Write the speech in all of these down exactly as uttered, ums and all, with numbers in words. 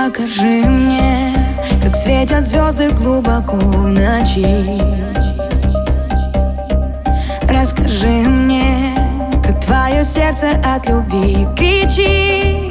Покажи мне, как светят звезды глубоко в ночи. Расскажи мне, как твое сердце от любви кричит.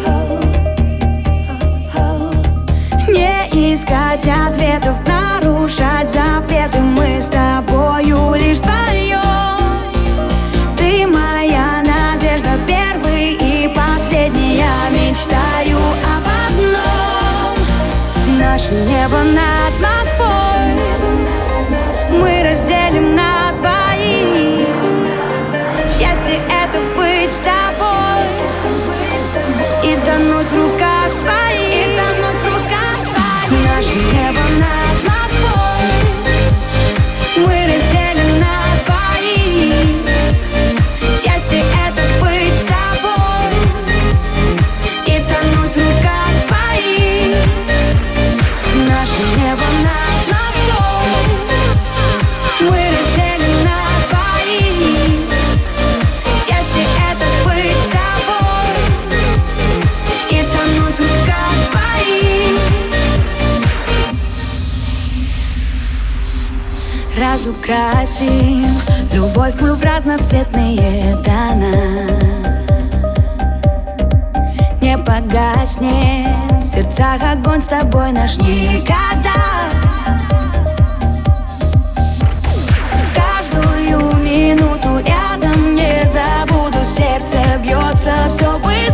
Не искать ответов, нарушать запреты. Мы с тобою лишь вдвоем. Ты моя надежда, первый и последний. Я мечтаю об одном: наше небо над Москвой мы разделим на двоих. Счастье — это быть с тобой и тонуть в руках твоих, и тонуть в руках твоих. Наше небо над Москвой мы разделим на двоих. Счастье — это быть с тобой и тонуть в руках твоих. Наше небо над Москвой мы разделим на двоих. Счастье — это быть с тобой и тонуть в руках твоих. Разукрасим любовь мы в разноцветные тона. Не погаснет в сердцах огонь с тобой наш никогда. Каждую минуту рядом не забуду, сердце бьется все быстрее.